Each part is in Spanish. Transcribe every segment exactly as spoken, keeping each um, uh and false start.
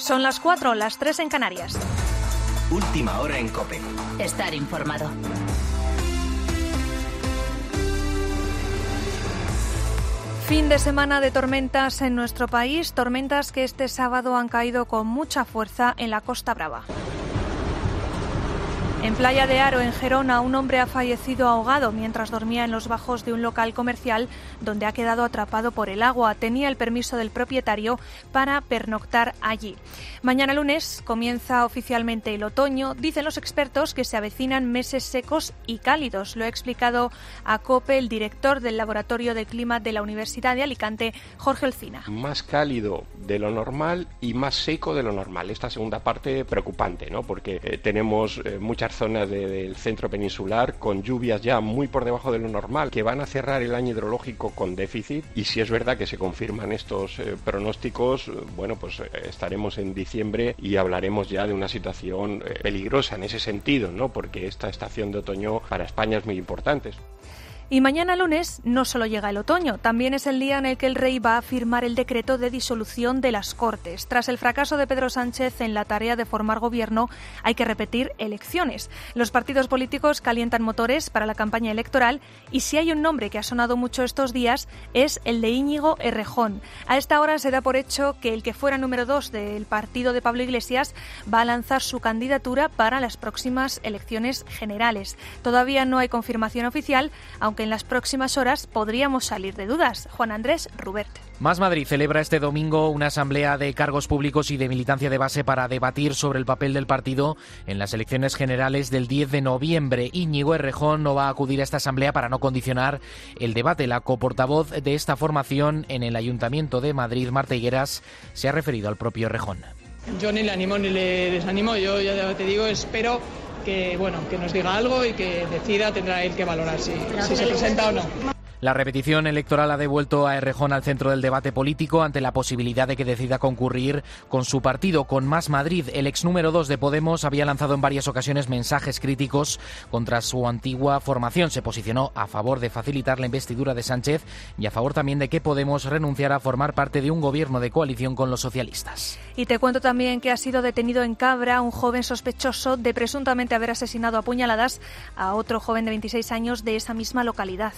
Son las cuatro, las tres en Canarias. Última hora en COPE. Estar informado. Fin de semana de tormentas en nuestro país, tormentas que este sábado han caído con mucha fuerza en la Costa Brava. En Playa de Haro, en Gerona, un hombre ha fallecido ahogado mientras dormía en los bajos de un local comercial donde ha quedado atrapado por el agua. Tenía el permiso del propietario para pernoctar allí. Mañana lunes comienza oficialmente el otoño. Dicen los expertos que se avecinan meses secos y cálidos. Lo ha explicado a COPE el director del Laboratorio de Clima de la Universidad de Alicante, Jorge Olcina. Más cálido de lo normal y más seco de lo normal. Esta segunda parte preocupante, ¿no? Porque eh, tenemos eh, muchas zonas de, del centro peninsular con lluvias ya muy por debajo de lo normal, que van a cerrar el año hidrológico con déficit, y si es verdad que se confirman estos eh, pronósticos, bueno, pues eh, estaremos en diciembre y hablaremos ya de una situación eh, peligrosa en ese sentido, ¿no? Porque esta estación de otoño para España es muy importante. Y mañana lunes no solo llega el otoño, también es el día en el que el rey va a firmar el decreto de disolución de las Cortes. Tras el fracaso de Pedro Sánchez en la tarea de formar gobierno, hay que repetir elecciones. Los partidos políticos calientan motores para la campaña electoral y si hay un nombre que ha sonado mucho estos días es el de Íñigo Errejón. A esta hora se da por hecho que el que fuera número dos del partido de Pablo Iglesias va a lanzar su candidatura para las próximas elecciones generales. Todavía no hay confirmación oficial, aunque en las próximas horas podríamos salir de dudas. Juan Andrés Rubert. Más Madrid celebra este domingo una asamblea de cargos públicos y de militancia de base para debatir sobre el papel del partido en las elecciones generales del diez de noviembre. Íñigo Errejón no va a acudir a esta asamblea para no condicionar el debate. La coportavoz de esta formación en el Ayuntamiento de Madrid, Marta Higueras, se ha referido al propio Errejón. Yo ni le animo ni le desanimo, yo ya te digo, espero que bueno que nos diga algo y que decida, tendrá él que valorar si, si se presenta o no. La repetición electoral ha devuelto a Errejón al centro del debate político ante la posibilidad de que decida concurrir con su partido, con Más Madrid. El ex número dos de Podemos había lanzado en varias ocasiones mensajes críticos contra su antigua formación. Se posicionó a favor de facilitar la investidura de Sánchez y a favor también de que Podemos renunciara a formar parte de un gobierno de coalición con los socialistas. Y te cuento también que ha sido detenido en Cabra un joven sospechoso de presuntamente haber asesinado a puñaladas a otro joven de veintiséis años de esa misma localidad.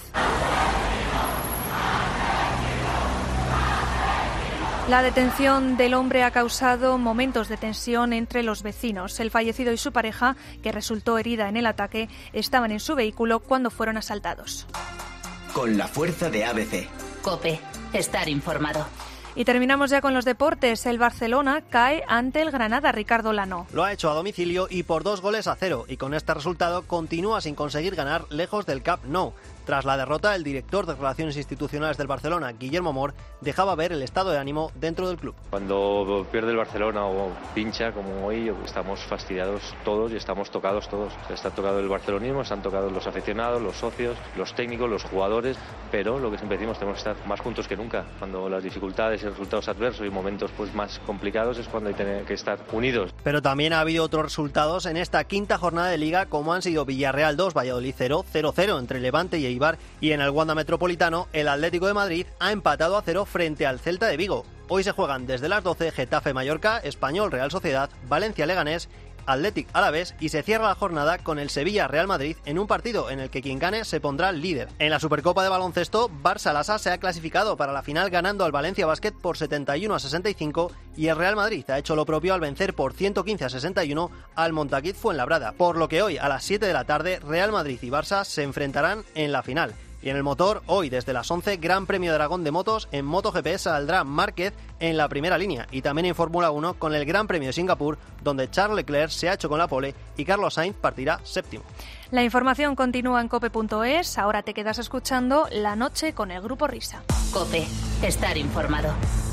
La detención del hombre ha causado momentos de tensión entre los vecinos. El fallecido y su pareja, que resultó herida en el ataque, estaban en su vehículo cuando fueron asaltados. Con la fuerza de A B C. COPE. Estar informado. Y terminamos ya con los deportes. El Barcelona cae ante el Granada, Ricardo Lano. Lo ha hecho a domicilio y por dos goles a cero, y con este resultado continúa sin conseguir ganar lejos del Camp Nou. Tras la derrota, el director de Relaciones Institucionales del Barcelona, Guillermo Mor, dejaba ver el estado de ánimo dentro del club. Cuando pierde el Barcelona o pincha como hoy, estamos fastidiados todos y estamos tocados todos. Está tocado el barcelonismo, están tocados los aficionados, los socios, los técnicos, los jugadores, pero lo que siempre decimos, tenemos que estar más juntos que nunca. Cuando las dificultades y resultados adversos y momentos pues más complicados es cuando hay que estar unidos. Pero también ha habido otros resultados en esta quinta jornada de Liga, como han sido Villarreal dos, Valladolid cero, cero cero entre Levante y Eibar, y en el Wanda Metropolitano el Atlético de Madrid ha empatado a cero frente al Celta de Vigo. Hoy se juegan desde las doce Getafe-Mallorca, Español Real Sociedad, Valencia-Leganés, Athletic Alavés, y se cierra la jornada con el Sevilla-Real Madrid en un partido en el que quien gane se pondrá líder. En la Supercopa de baloncesto, Barça-Lassa se ha clasificado para la final ganando al Valencia Basket por setenta y uno a sesenta y cinco, y el Real Madrid ha hecho lo propio al vencer por ciento quince a sesenta y uno al Montaquit Fuenlabrada, por lo que hoy a las siete de la tarde Real Madrid y Barça se enfrentarán en la final. Y en el motor, hoy desde las once, Gran Premio de Aragón de Motos. En MotoGP saldrá Márquez en la primera línea, y también en Fórmula uno con el Gran Premio de Singapur, donde Charles Leclerc se ha hecho con la pole y Carlos Sainz partirá séptimo. La información continúa en cope punto es. Ahora te quedas escuchando La Noche con el Grupo Risa. COPE. Estar informado.